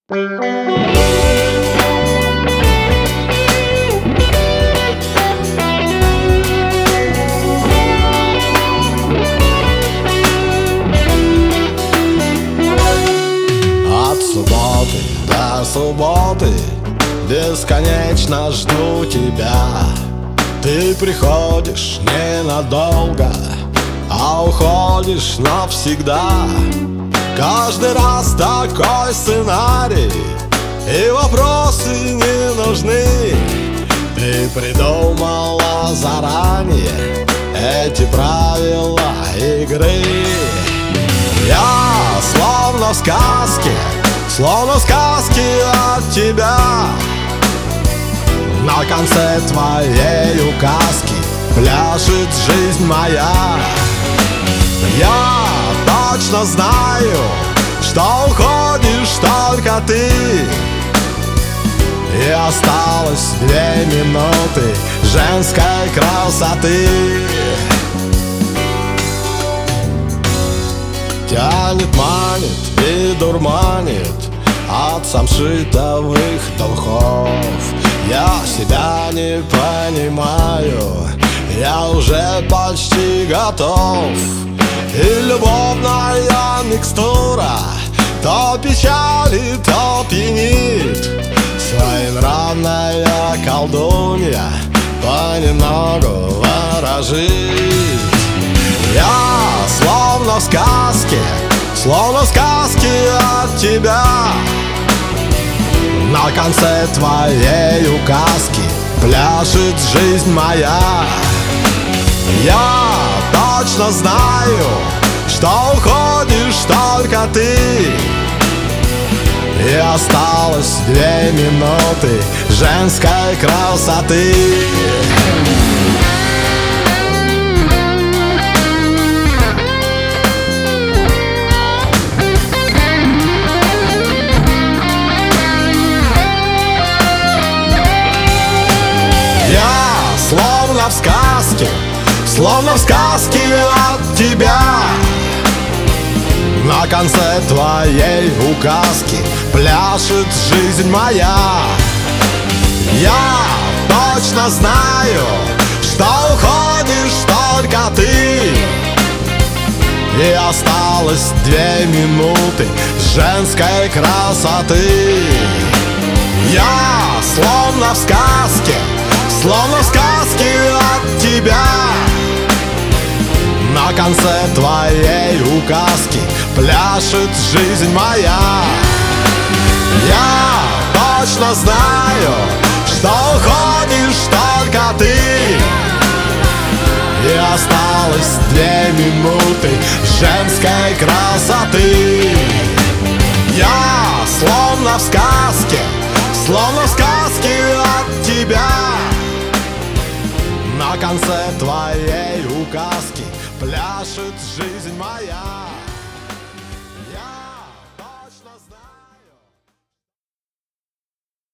От субботы до субботы бесконечно жду тебя. Ты приходишь ненадолго, а уходишь навсегда. Каждый раз такой сценарий, и вопросы не нужны. Ты придумала заранее эти правила игры. Я словно в сказке от тебя. На конце твоей указки пляшет жизнь моя. Я точно знаю, что уходишь только ты, и осталось 2 минуты женской красоты. Тянет, манит и дурманит от самшитовых духов. Я себя не понимаю, я уже почти готов. И любовная микстура то печалит, то пьянит. Своенравная колдунья понемногу ворожит. Я словно в сказке от тебя. На конце твоей указки пляшет жизнь моя. Я точно знаю, что уходишь только ты, и осталось 2 минуты женской красоты. Я словно в сказке от тебя. На конце твоей указки пляшет жизнь моя. Я точно знаю, что уходишь только ты, и осталось 2 минуты женской красоты. Я словно в сказке от тебя. На конце твоей указки пляшет жизнь моя. Я точно знаю, что уходишь только ты, и осталось 2 минуты женской красоты. Я словно в сказке от тебя. На конце твоей указки пляшет жизнь моя.